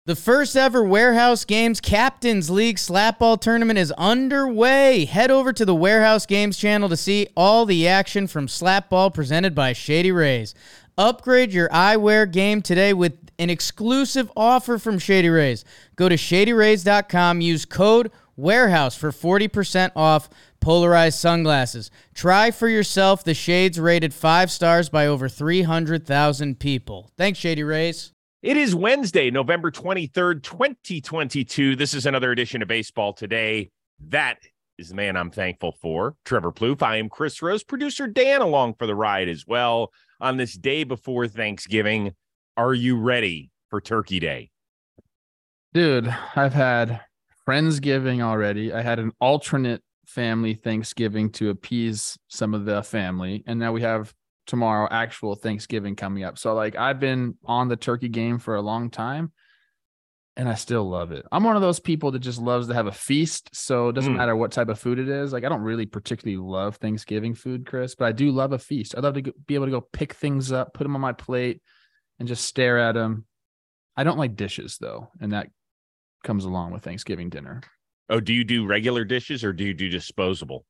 The first ever Warehouse Games Captains League Slapball Tournament is underway. Head over to the Warehouse Games channel to see all the action from Slapball presented by Shady Rays. Upgrade your eyewear game today with an exclusive offer from Shady Rays. Go to shadyrays.com, use code WAREHOUSE for 40% off polarized sunglasses. Try for yourself the shades rated 5 stars by over 300,000 people. Thanks, Shady Rays. It is Wednesday, November 23rd, 2022. This is another edition of Baseball Today. That is the man I'm thankful for, Trevor Plouffe. I am Chris Rose, producer Dan along for the ride as well. On this day before Thanksgiving, are you ready for Turkey Day? Dude, I've had Friendsgiving already. I had an alternate family Thanksgiving to appease some of the family. And now we have tomorrow actual Thanksgiving coming up. So like I've been on the turkey game for a long time and I still love it. I'm one of those people that just loves to have a feast. So it doesn't matter what type of food it is. Like I don't really particularly love Thanksgiving food, Chris, but I do love a feast. I love to be able to go pick things up, put them on my plate and just stare at them. I don't like dishes though. And that comes along with Thanksgiving dinner. Oh, do you do regular dishes or do you do disposable?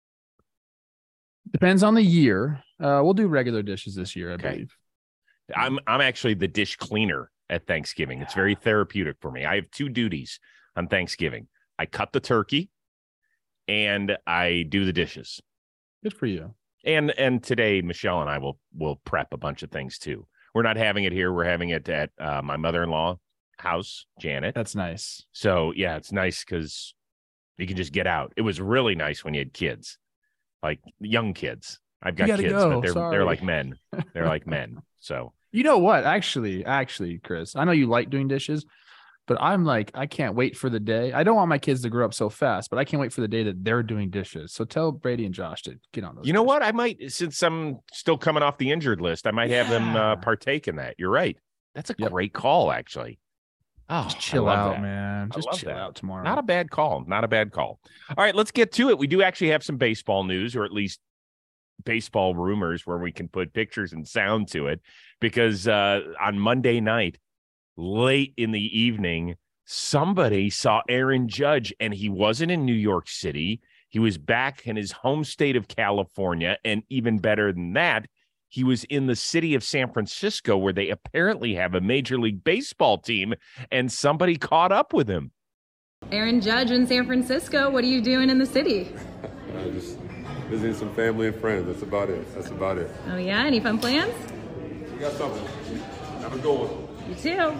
Depends on the year. We'll do regular dishes this year, I believe. I'm actually the dish cleaner at Thanksgiving. It's very therapeutic for me. I have two duties on Thanksgiving. I cut the turkey and I do the dishes. Good for you. And today, Michelle and I will prep a bunch of things too. We're not having it here. We're having it at my mother-in-law house, Janet. That's nice. So yeah, it's nice because you can just get out. It was really nice when you had kids. Like young kids. I've got kids, but they're like men. They're like men. So you know what? Actually, Chris, I know you like doing dishes, but I'm like, I can't wait for the day. I don't want my kids to grow up so fast, but I can't wait for the day that they're doing dishes. So tell Brady and Josh to get on those. You know dishes. what? I might, since I'm still coming off the injured list, I might have them partake in that. You're right. That's a great call, actually. Oh, just chill out, man. Just chill out tomorrow. Not a bad call. Not a bad call. All right, let's get to it. We do actually have some baseball news, or at least baseball rumors where we can put pictures and sound to it, because on Monday night, late in the evening, somebody saw Aaron Judge, and he wasn't in New York City. He was back in his home state of California, and even better than that, he was in the city of San Francisco, where they apparently have a Major League Baseball team, and somebody caught up with him. Aaron Judge in San Francisco, what are you doing in the city? Just visiting some family and friends. That's about it. Oh yeah, any fun plans? We got something. Have a good one. You too.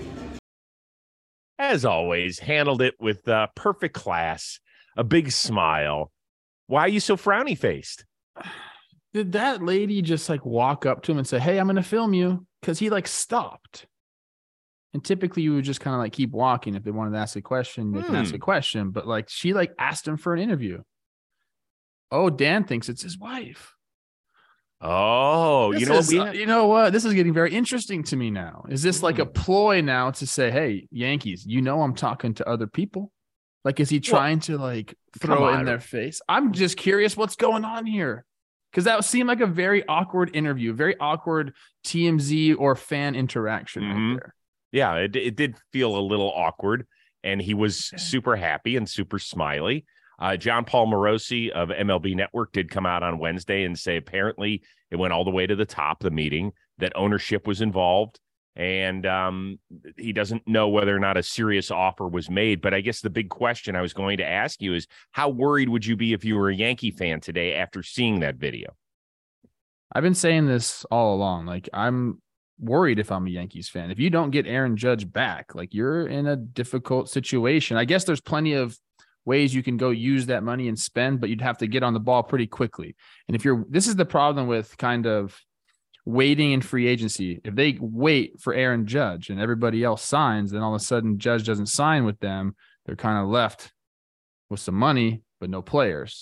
As always, handled it with perfect class, a big smile. Why are you so frowny-faced? Did that lady just like walk up to him and say, "Hey, I'm going to film you"? Because he like stopped. And typically you would just kind of like keep walking. If they wanted to ask a question, they can ask a question. But like she like asked him for an interview. Oh, Dan thinks it's his wife. Oh, you know what? This is getting very interesting to me now. Is this like a ploy now to say, "Hey, Yankees, I'm talking to other people"? Like, is he trying to like throw in their face? I'm just curious what's going on here. Because that seemed like a very awkward interview, very awkward TMZ or fan interaction right there. Yeah, it did feel a little awkward, and he was super happy and super smiley. John Paul Morosi of MLB Network did come out on Wednesday and say apparently it went all the way to the top of the meeting, that ownership was involved, and he doesn't know whether or not a serious offer was made. But I guess the big question I was going to ask you is, how worried would you be if you were a Yankee fan today after seeing that video? I've been saying this all along. Like, I'm worried if I'm a Yankees fan. If you don't get Aaron Judge back, like, you're in a difficult situation. I guess there's plenty of ways you can go use that money and spend, but you'd have to get on the ball pretty quickly. And this is the problem with kind of waiting in free agency. If they wait for Aaron Judge and everybody else signs, then all of a sudden Judge doesn't sign with them. They're kind of left with some money, but no players.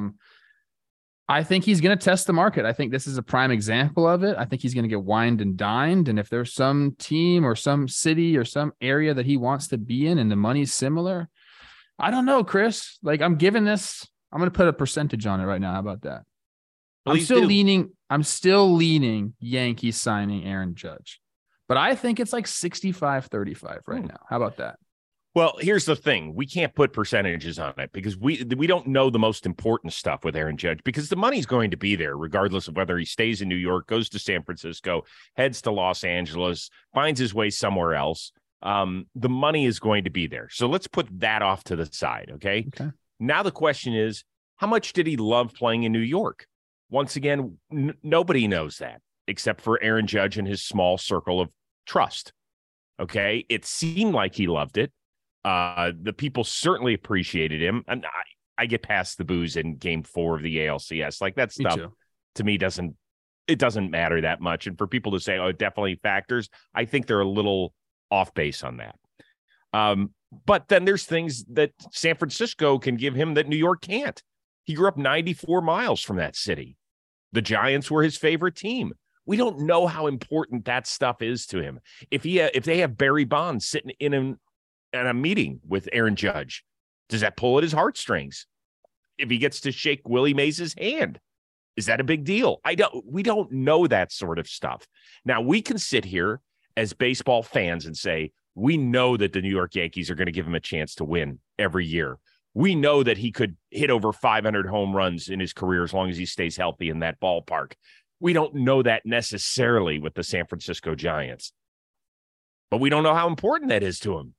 I think he's going to test the market. I think this is a prime example of it. I think he's going to get wined and dined. And if there's some team or some city or some area that he wants to be in and the money's similar, I don't know, Chris. Like, I'm going to put a percentage on it right now. How about that? I'm still leaning Yankees signing Aaron Judge. But I think it's like 65-35 right now. How about that? Well, here's the thing. We can't put percentages on it because we don't know the most important stuff with Aaron Judge because the money's going to be there regardless of whether he stays in New York, goes to San Francisco, heads to Los Angeles, finds his way somewhere else. The money is going to be there. So let's put that off to the side, okay? Now the question is, how much did he love playing in New York? Once again, nobody knows that except for Aaron Judge and his small circle of trust, okay? It seemed like he loved it. The people certainly appreciated him. And I get past the booze in game 4 of the ALCS. Like that stuff to me doesn't matter that much. And for people to say, oh, it definitely factors, I think they're a little off base on that. But then there's things that San Francisco can give him that New York can't. He grew up 94 miles from that city. The Giants were his favorite team. We don't know how important that stuff is to him. If they have Barry Bonds sitting in a meeting with Aaron Judge, does that pull at his heartstrings? If he gets to shake Willie Mays' hand, is that a big deal? We don't know that sort of stuff. Now we can sit here as baseball fans and say, we know that the New York Yankees are going to give him a chance to win every year. We know that he could hit over 500 home runs in his career as long as he stays healthy in that ballpark. We don't know that necessarily with the San Francisco Giants, but we don't know how important that is to him.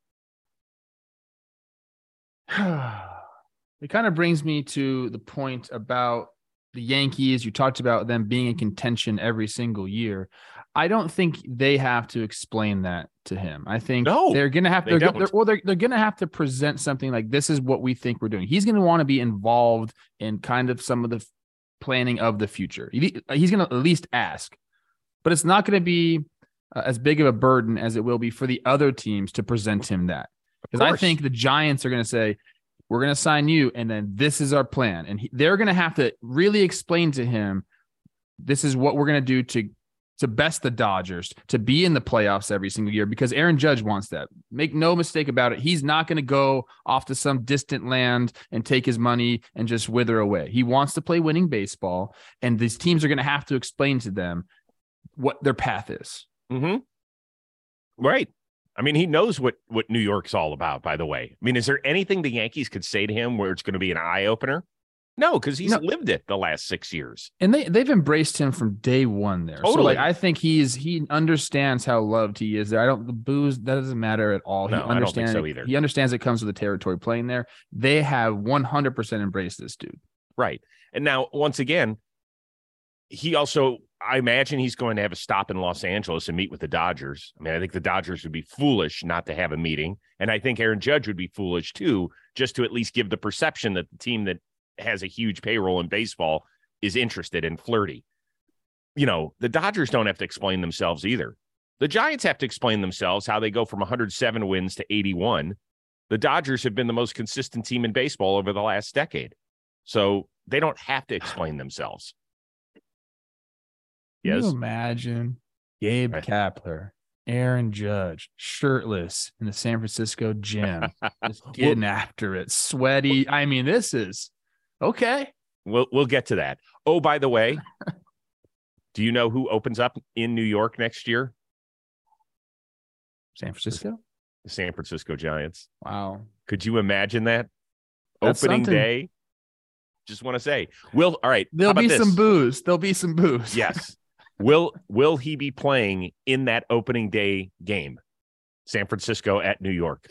It kind of brings me to the point about the Yankees. You talked about them being in contention every single year. I don't think they have to explain that to him. I think they're going to have to, they're going to have to present something like, this is what we think we're doing. He's going to want to be involved in kind of some of the planning of the future. He's going to at least ask, but it's not going to be as big of a burden as it will be for the other teams to present him that. Because I think the Giants are going to say, we're going to sign you, and then this is our plan. And they're going to have to really explain to him, this is what we're going to do to best the Dodgers, to be in the playoffs every single year, because Aaron Judge wants that. Make no mistake about it. He's not going to go off to some distant land and take his money and just wither away. He wants to play winning baseball, and these teams are going to have to explain to them what their path is. Mm-hmm. Right. I mean, he knows what New York's all about, by the way. I mean, is there anything the Yankees could say to him where it's going to be an eye-opener? No, because he's lived it the last 6 years. And they've embraced him from day one there. Totally. So like, I think he understands how loved he is there. The booze, that doesn't matter at all. No, I don't think so either. He understands it comes with the territory playing there. They have 100% embraced this dude. Right. And now, once again, he also, I imagine he's going to have a stop in Los Angeles and meet with the Dodgers. I mean, I think the Dodgers would be foolish not to have a meeting. And I think Aaron Judge would be foolish too, just to at least give the perception that the team that has a huge payroll in baseball is interested and flirty. You know, the Dodgers don't have to explain themselves either. The Giants have to explain themselves how they go from 107 wins to 81. The Dodgers have been the most consistent team in baseball over the last decade. So they don't have to explain themselves. Yes. Can you imagine Gabe Kapler, Aaron Judge, shirtless in the San Francisco gym, just getting after it, sweaty. I mean, this is okay. We'll get to that. Oh, by the way, do you know who opens up in New York next year? San Francisco? The San Francisco Giants. Wow. Could you imagine that? That's opening something. Day. Just want to say, all right. There'll be some booze. There'll be some booze. Yes. Will he be playing in that opening day game? San Francisco at New York.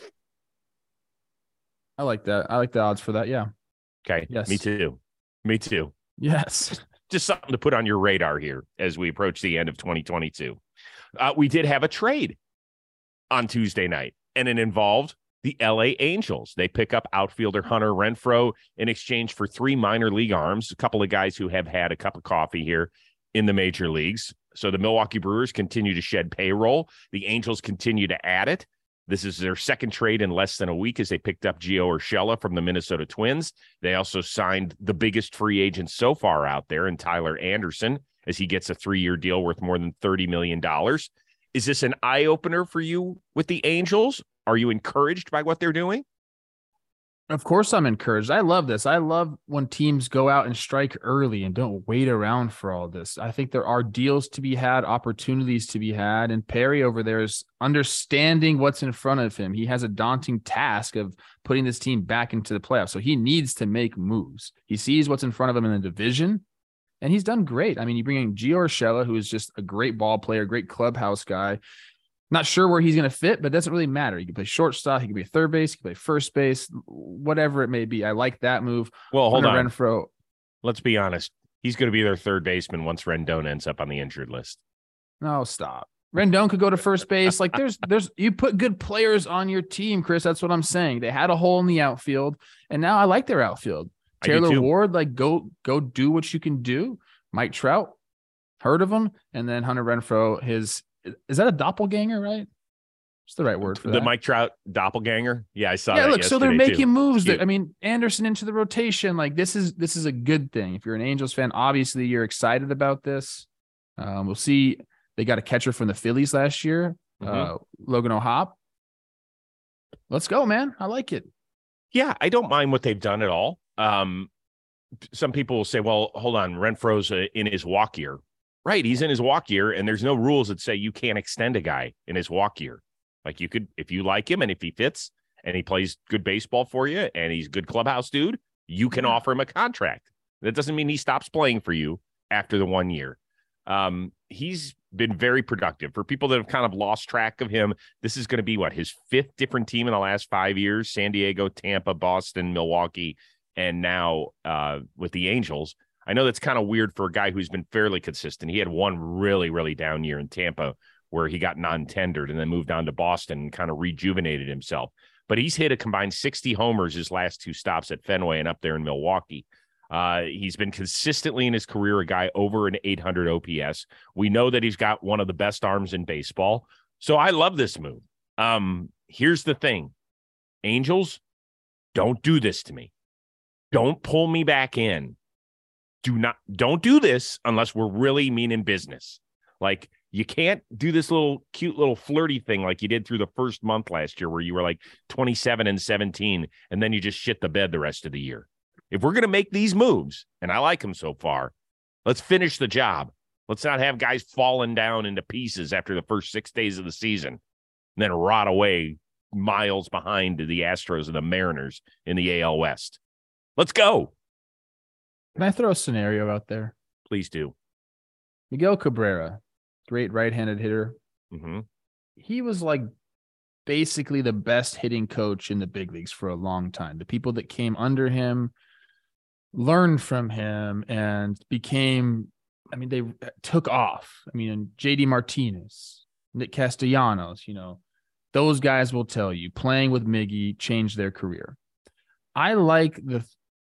I like that. I like the odds for that. Yeah. Okay. Yes. Me too. Yes. Just something to put on your radar here as we approach the end of 2022. We did have a trade on Tuesday night, and it involved the LA Angels. They pick up outfielder Hunter Renfroe in exchange for 3 minor league arms, a couple of guys who have had a cup of coffee here in the major leagues. So the Milwaukee Brewers continue to shed payroll. The Angels continue to add it. This is their second trade in less than a week as they picked up Gio Urshela from the Minnesota Twins. They also signed the biggest free agent so far out there in Tyler Anderson as he gets a 3-year deal worth more than $30 million. Is this an eye-opener for you with the Angels? Are you encouraged by what they're doing? Of course I'm encouraged. I love this. I love when teams go out and strike early and don't wait around for all this. I think there are deals to be had, opportunities to be had, and Perry over there is understanding what's in front of him. He has a daunting task of putting this team back into the playoffs, so he needs to make moves. He sees what's in front of him in the division, and he's done great. I mean, you bring in Gio Urshela, who is just a great ball player, great clubhouse guy. Not sure where he's going to fit, but it doesn't really matter. He can play shortstop. He can be third base. He can play first base, whatever it may be. I like that move. Well, hold on. Renfroe. Let's be honest. He's going to be their third baseman once Rendon ends up on the injured list. No, stop. Rendon could go to first base. Like there's you put good players on your team, Chris. That's what I'm saying. They had a hole in the outfield, and now I like their outfield. Taylor Ward, like go do what you can do. Mike Trout, heard of him, and then Hunter Renfroe. Is that a doppelganger, right? It's the right word for that. The Mike Trout doppelganger. Yeah, I saw that. Yeah, look, so they're making too. moves. I mean, Anderson into the rotation. Like this is a good thing. If you're an Angels fan, obviously you're excited about this. We'll see. They got a catcher from the Phillies last year, Logan O'Hoppe. Let's go, man. I like it. Yeah, I don't mind what they've done at all. Some people will say, well, hold on, Renfroe's in his walk year. Right, he's in his walk year, and there's no rules that say you can't extend a guy in his walk year. Like you could, if you like him and if he fits and he plays good baseball for you and he's a good clubhouse dude, you can offer him a contract. That doesn't mean he stops playing for you after the 1 year. He's been very productive. For people that have kind of lost track of him, this is going to be his fifth different team in the last 5 years: San Diego, Tampa, Boston, Milwaukee, and now with the Angels. I know that's kind of weird for a guy who's been fairly consistent. He had one really, really down year in Tampa where he got non-tendered and then moved on to Boston and kind of rejuvenated himself. But he's hit a combined 60 homers his last two stops at Fenway and up there in Milwaukee. He's been consistently in his career a guy over an 800 OPS. We know that he's got one of the best arms in baseball. So I love this move. Here's the thing. Angels, don't do this to me. Don't pull me back in. Don't do this unless we're really meaning business. Like you can't do this cute little flirty thing like you did through the first month last year where you were like 27-17 and then you just shit the bed the rest of the year. If we're going to make these moves, and I like them so far, let's finish the job. Let's not have guys falling down into pieces after the first 6 days of the season and then rot away miles behind the Astros and the Mariners in the AL West. Let's go. Can I throw a scenario out there? Please do. Miguel Cabrera, great right-handed hitter. Mm-hmm. He was like basically the best hitting coach in the big leagues for a long time. The people that came under him learned from him and they took off. And JD Martinez, Nick Castellanos, those guys will tell you playing with Miggy changed their career. I like the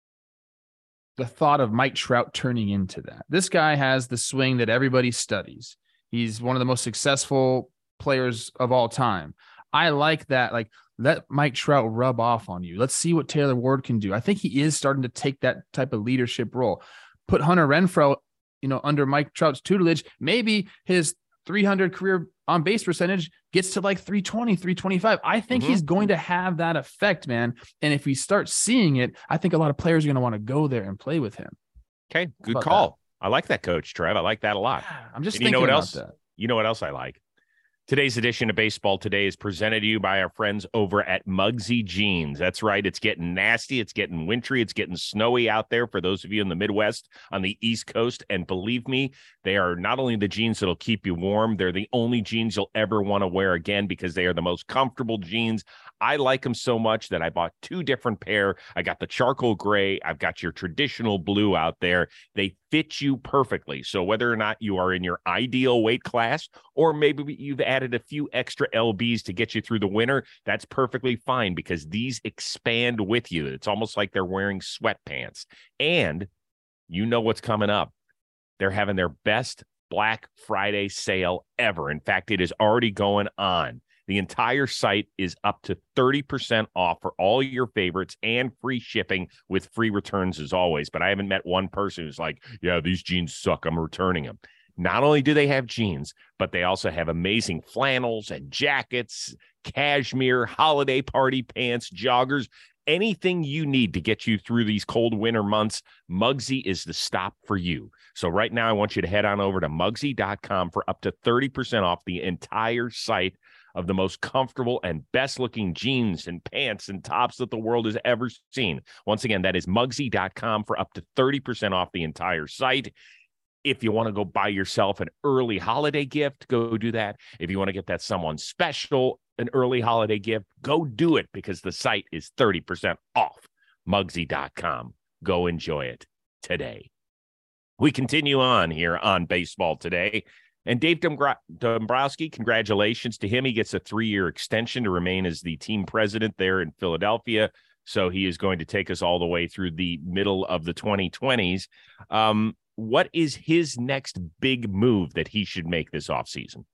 thought of Mike Trout turning into that. This guy has the swing that everybody studies. He's one of the most successful players of all time. I like that. Like, let Mike Trout rub off on you. Let's see what Taylor Ward can do. I think he is starting to take that type of leadership role. Put Hunter Renfroe, under Mike Trout's tutelage. Maybe his 300 career on base percentage gets to like 320, 325. I think he's going to have that effect, man. And if we start seeing it, I think a lot of players are going to want to go there and play with him. Okay, good call. That? I like that, Coach Trev. I like that a lot. I'm just thinking about that. You know what else I like? Today's edition of Baseball Today is presented to you by our friends over at Muggsy Jeans. That's right. It's getting nasty. It's getting wintry. It's getting snowy out there for those of you in the Midwest, on the East Coast. And believe me, they are not only the jeans that'll keep you warm, they're the only jeans you'll ever want to wear again because they are the most comfortable jeans. I like them so much that I bought two different pair. I got the charcoal gray. I've got your traditional blue out there. They fit you perfectly. So whether or not you are in your ideal weight class, or maybe you've added a few extra lbs to get you through the winter, that's perfectly fine because these expand with you. It's almost like they're wearing sweatpants. And you know what's coming up. They're having their best Black Friday sale ever. In fact, it is already going on. The entire site is up to 30% off for all your favorites and free shipping with free returns as always. But I haven't met one person who's like, yeah, these jeans suck, I'm returning them. Not only do they have jeans, but they also have amazing flannels and jackets, cashmere, holiday party pants, joggers, anything you need to get you through these cold winter months, Muggsy is the stop for you. So right now, I want you to head on over to Muggsy.com for up to 30% off the entire site of the most comfortable and best-looking jeans and pants and tops that the world has ever seen. Once again, that is Muggsy.com for up to 30% off the entire site. If you want to go buy yourself an early holiday gift, go do that. If you want to get that someone special an early holiday gift, go do it because the site is 30% off. Muggsy.com. Go enjoy it today. We continue on here on Baseball Today. And Dave Dombrowski, congratulations to him. He gets a 3-year extension to remain as the team president there in Philadelphia. So he is going to take us all the way through the middle of the 2020s. What is his next big move that he should make this offseason?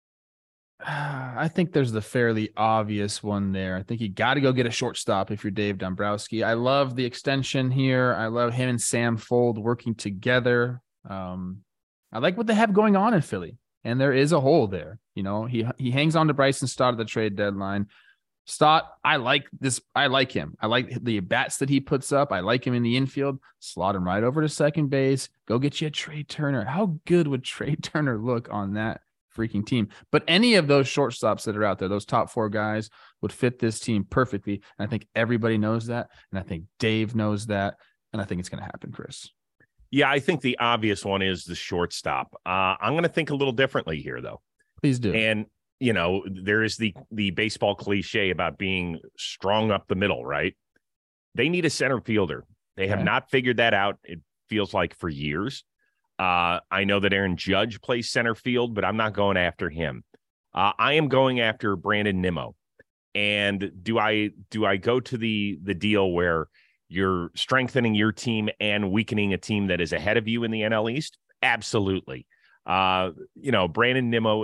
I think there's the fairly obvious one there. I think you got to go get a shortstop if you're Dave Dombrowski. I love the extension here. I love him and Sam Fuld working together. I like what they have going on in Philly, and there is a hole there. You know, he hangs on to Bryson Stott at the trade deadline. Stott, I like this. I like him. I like the bats that he puts up. I like him in the infield. Slot him right over to second base. Go get you a Trey Turner. How good would Trey Turner look on that freaking team? But any of those shortstops that are out there, those top 4 guys would fit this team perfectly. And I think everybody knows that. And I think Dave knows that. And I think it's going to happen, Chris. Yeah, I think the obvious one is the shortstop. I'm going to think a little differently here, though. Please do. And, you know, there is the baseball cliche about being strong up the middle, right? They need a center fielder. They have not figured that out, it feels like, for years. I know that Aaron Judge plays center field, but I'm not going after him. I am going after Brandon Nimmo. And do I go to the deal where you're strengthening your team and weakening a team that is ahead of you in the NL East? Absolutely. Brandon Nimmo,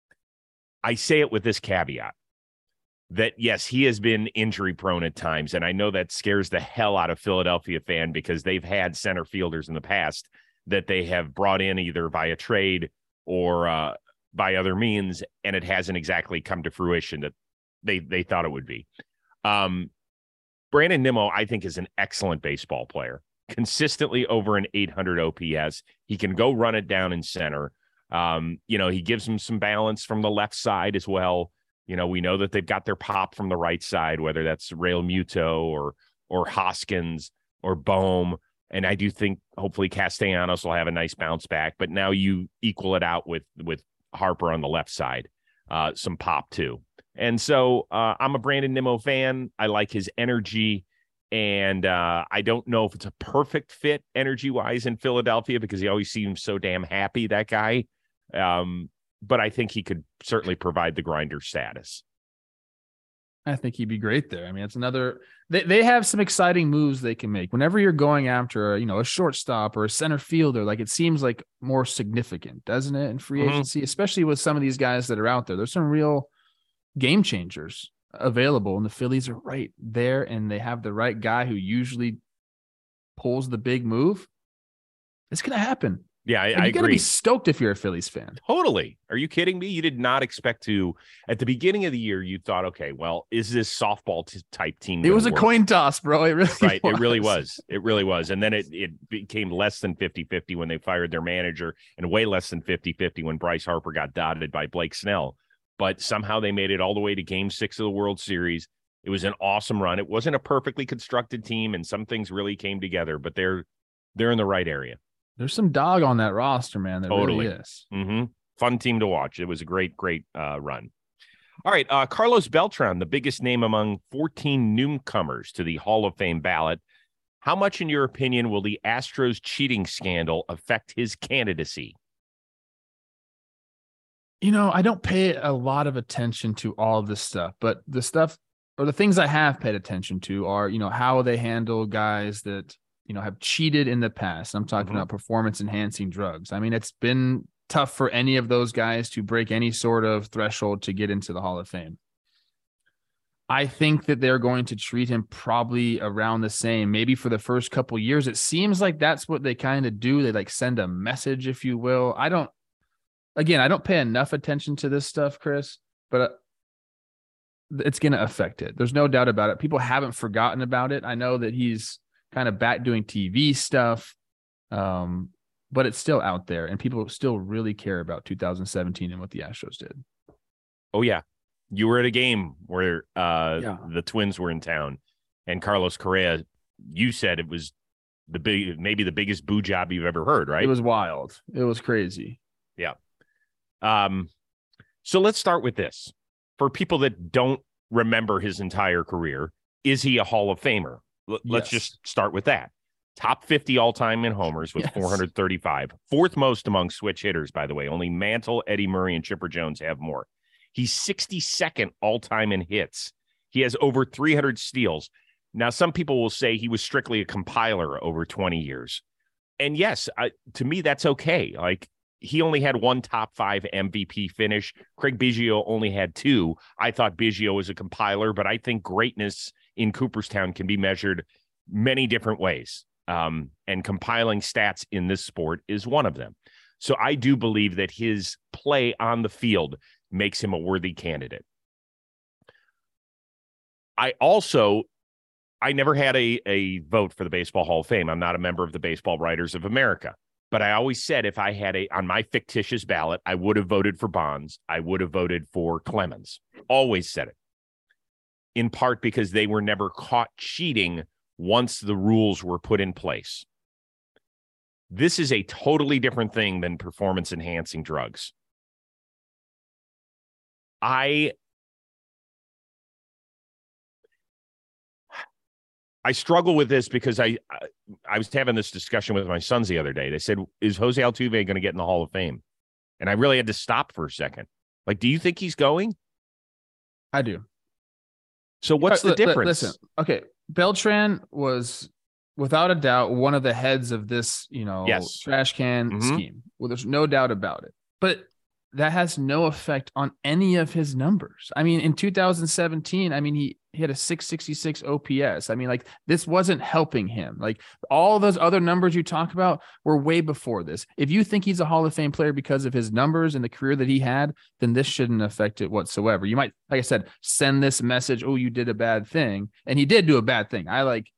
I say it with this caveat that, yes, he has been injury prone at times. And I know that scares the hell out of Philadelphia fan because they've had center fielders in the past that they have brought in either via trade or by other means, and it hasn't exactly come to fruition that they thought it would be. Brandon Nimmo, I think, is an excellent baseball player, consistently over an 800 OPS. He can go run it down in center. He gives them some balance from the left side as well. You know, we know that they've got their pop from the right side, whether that's Real Muto or Hoskins or Bohm. And I do think hopefully Castellanos will have a nice bounce back. But now you equal it out with Harper on the left side, some pop too. And so I'm a Brandon Nimmo fan. I like his energy. And I don't know if it's a perfect fit energy-wise in Philadelphia because he always seems so damn happy, that guy. But I think he could certainly provide the grinder status. I think he'd be great there. I mean, it's another – they have some exciting moves they can make. Whenever you're going after, a shortstop or a center fielder, like it seems like more significant, doesn't it, in free agency, especially with some of these guys that are out there. There's some real game changers available, and the Phillies are right there, and they have the right guy who usually pulls the big move. It's going to happen. Yeah, I agree. You're going to be stoked if you're a Phillies fan. Totally. Are you kidding me? You did not expect to, at the beginning of the year, you thought, okay, well, is this softball type team? It was a coin toss, bro. It really right. was. It really was. It really was. And then it became less than 50-50 when they fired their manager, and way less than 50-50 when Bryce Harper got dotted by Blake Snell. But somehow they made it all the way to Game 6 of the World Series. It was an awesome run. It wasn't a perfectly constructed team, and some things really came together, but they're in the right area. There's some dog on that roster, man. There totally really is. Mm-hmm. Fun team to watch. It was a great run. All right, Carlos Beltran, the biggest name among 14 newcomers to the Hall of Fame ballot. How much, in your opinion, will the Astros cheating scandal affect his candidacy? I don't pay a lot of attention to all of this stuff, but the stuff or the things I have paid attention to are, how they handle guys that, have cheated in the past. I'm talking about performance enhancing drugs. I mean, it's been tough for any of those guys to break any sort of threshold to get into the Hall of Fame. I think that they're going to treat him probably around the same, maybe for the first couple years. It seems like that's what they kind of do. They send a message, if you will. I don't pay enough attention to this stuff, Chris, but it's going to affect it. There's no doubt about it. People haven't forgotten about it. I know that he's kind of back doing TV stuff, but it's still out there, and people still really care about 2017 and what the Astros did. Oh, yeah. You were at a game where the Twins were in town, and Carlos Correa, you said it was maybe the biggest boo job you've ever heard, right? It was wild. It was crazy. Yeah. So let's start with this. For people that don't remember his entire career, is he a Hall of Famer? Let's just start with that. Top 50 all-time in homers with 435. Fourth most among switch hitters, by the way. Only Mantle, Eddie Murray, and Chipper Jones have more. He's 62nd all-time in hits. He has over 300 steals. Now, some people will say he was strictly a compiler over 20 years. And yes, to me, that's okay. Like, he only had one top 5 MVP finish. Craig Biggio only had 2. I thought Biggio was a compiler, but I think greatness in Cooperstown can be measured many different ways. And compiling stats in this sport is one of them. So I do believe that his play on the field makes him a worthy candidate. I never had a vote for the Baseball Hall of Fame. I'm not a member of the Baseball Writers of America. But I always said if I had on my fictitious ballot, I would have voted for Bonds. I would have voted for Clemens. Always said it. In part because they were never caught cheating once the rules were put in place. This is a totally different thing than performance-enhancing drugs. I struggle with this because I was having this discussion with my sons the other day. They said, is Jose Altuve going to get in the Hall of Fame? And I really had to stop for a second. Like, do you think he's going? I do. So what's the difference? Listen, okay. Beltran was, without a doubt, one of the heads of this, trash can scheme. Well, there's no doubt about it. But that has no effect on any of his numbers. I mean, in 2017, he had a 666 OPS. This wasn't helping him. Like, all those other numbers you talk about were way before this. If you think he's a Hall of Fame player because of his numbers and the career that he had, then this shouldn't affect it whatsoever. You might, like I said, send this message, oh, you did a bad thing. And he did do a bad thing.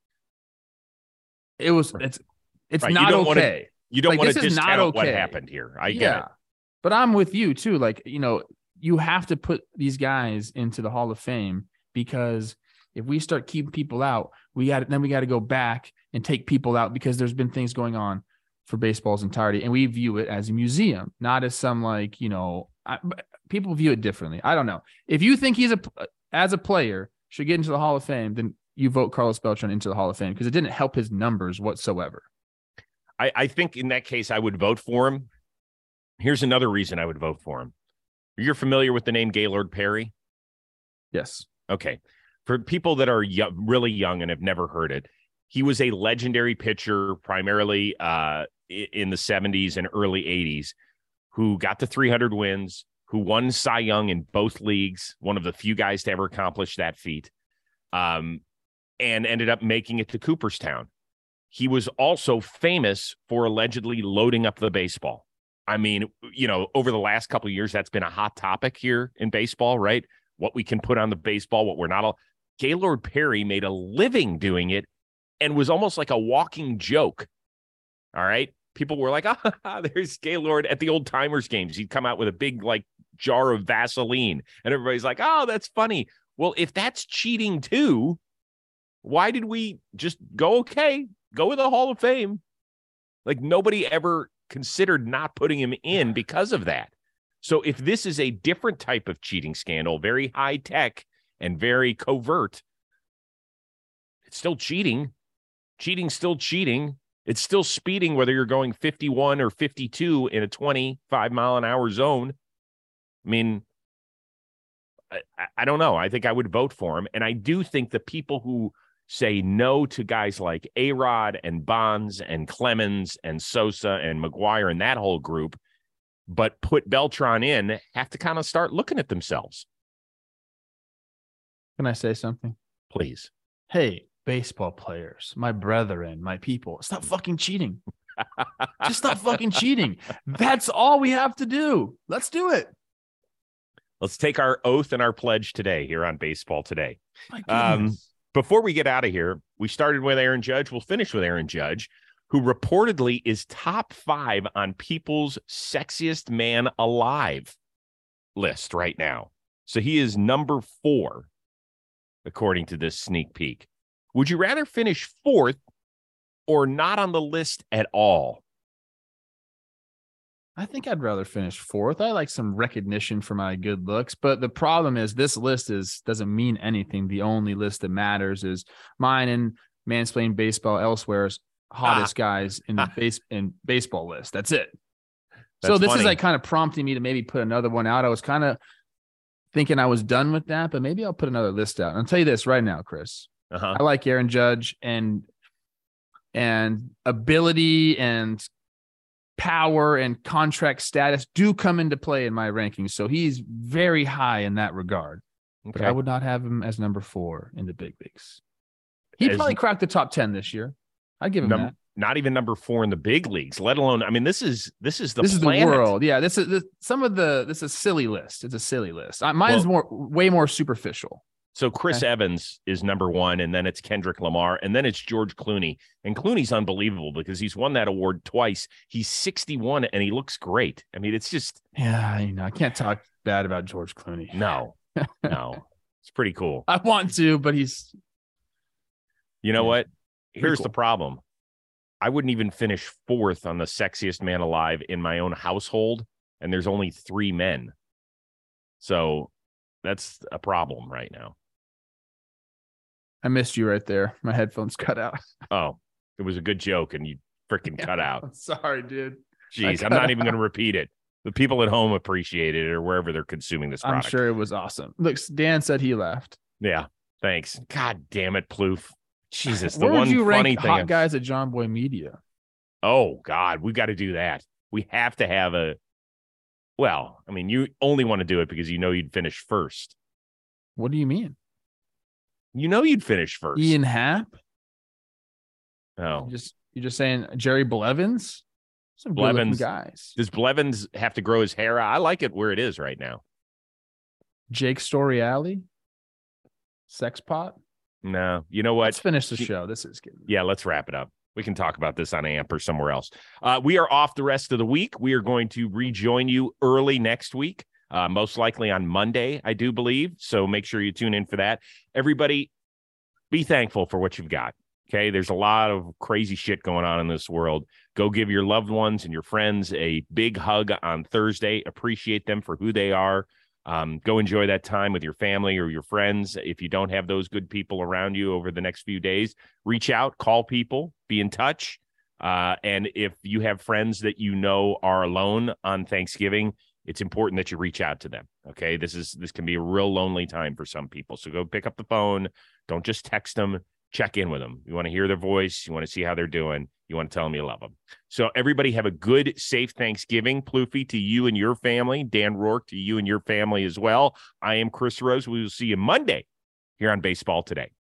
It's right. Not okay. You don't want to discount what happened here. I get it. But I'm with you too. You have to put these guys into the Hall of Fame, because if we start keeping people out, we got to go back and take people out, because there's been things going on for baseball's entirety, and we view it as a museum, not as some people view it differently. I don't know. If you think he's as a player should get into the Hall of Fame, then you vote Carlos Beltran into the Hall of Fame, because it didn't help his numbers whatsoever. I think in that case I would vote for him. Here's another reason I would vote for him. You're familiar with the name Gaylord Perry? Yes. Okay. For people that are really young and have never heard it, he was a legendary pitcher, primarily in the 70s and early 80s, who got to 300 wins, who won Cy Young in both leagues, one of the few guys to ever accomplish that feat, and ended up making it to Cooperstown. He was also famous for allegedly loading up the baseball. Over the last couple of years, that's been a hot topic here in baseball, right? What we can put on the baseball, what we're not. Gaylord Perry made a living doing it and was almost like a walking joke. All right. People were like, there's Gaylord at the old timers games. He'd come out with a big, jar of Vaseline, and everybody's like, oh, that's funny. Well, if that's cheating too, why did we just go with the Hall of Fame? Nobody ever considered not putting him in because of that. So if this is a different type of cheating scandal, very high tech and very covert, it's still cheating. Cheating's still cheating. It's still speeding, whether you're going 51 or 52 in a 25 mile an hour zone. I don't know. I think I would vote for him. And I do think the people who say no to guys like A-Rod and Bonds and Clemens and Sosa and McGuire and that whole group, but put Beltran in, have to kind of start looking at themselves. Can I say something? Please. Hey, baseball players, my brethren, my people, stop fucking cheating. Just stop fucking cheating. That's all we have to do. Let's do it. Let's take our oath and our pledge today here on Baseball Today. My goodness. Before we get out of here, we started with Aaron Judge. We'll finish with Aaron Judge, who reportedly is top 5 on People's Sexiest Man Alive list right now. So he is number 4, according to this sneak peek. Would you rather finish 4th or not on the list at all? I think I'd rather finish 4th. I like some recognition for my good looks, but the problem is this list doesn't mean anything. The only list that matters is mine and Mansplain Baseball Elsewhere's hottest guys in the baseball list. That's it. So this is like kind of prompting me to maybe put another one out. I was kind of thinking I was done with that, but maybe I'll put another list out. And I'll tell you this right now, Chris. I like Aaron Judge and ability and power and contract status do come into play in my rankings. So he's very high in that regard. Okay. But I would not have him as number 4 in the big leagues. He'd probably crack the top 10 this year. I'd give him that. Not even number 4 in the big leagues, let alone. I mean, this is the world. Yeah, this is a silly list. It's a silly list. Mine's way more superficial. So Chris Evans is number 1, and then it's Kendrick Lamar, and then it's George Clooney. And Clooney's unbelievable because he's won that award twice. He's 61 and he looks great. I mean, it's just I can't talk bad about George Clooney. No, it's pretty cool. I want to, but he's. You know what? Here's the problem. I wouldn't even finish 4th on the Sexiest Man Alive in my own household, and there's only 3 men. So that's a problem right now. I missed you right there. My headphones cut out. Oh, it was a good joke, and you freaking cut out. I'm sorry, dude. Jeez, I'm not even going to repeat it. The people at home appreciated it or wherever they're consuming this product. I'm sure it was awesome. Look, Dan said he left. Yeah, thanks. God damn it, Plouffe. Jesus, Where would you rank hot guys at John Boy Media? Oh, God, we've got to do that. We have to have you only want to do it because you know you'd finish first. What do you mean? You know you'd finish first. Ian Happ? Oh. You're just saying Jerry Blevins? Some good-looking guys. Does Blevins have to grow his hair out? I like it where it is right now. Jake Storiale? Sex pot? No. You know what? Let's finish the show. This is good. Yeah, let's wrap it up. We can talk about this on AMP or somewhere else. We are off the rest of the week. We are going to rejoin you early next week, most likely on Monday, I do believe. So make sure you tune in for that. Everybody, be thankful for what you've got. Okay, there's a lot of crazy shit going on in this world. Go give your loved ones and your friends a big hug on Thursday. Appreciate them for who they are. Go enjoy that time with your family or your friends. If you don't have those good people around you over the next few days, reach out, call people, be in touch. And if you have friends that you know are alone on Thanksgiving, it's important that you reach out to them. Okay, this can be a real lonely time for some people. So go pick up the phone. Don't just text them. Check in with them. You want to hear their voice. You want to see how they're doing. You want to tell them you love them. So everybody have a good, safe Thanksgiving. Plouffe, to you and your family. Dan Rourke, to you and your family as well. I am Chris Rose. We will see you Monday here on Baseball Today.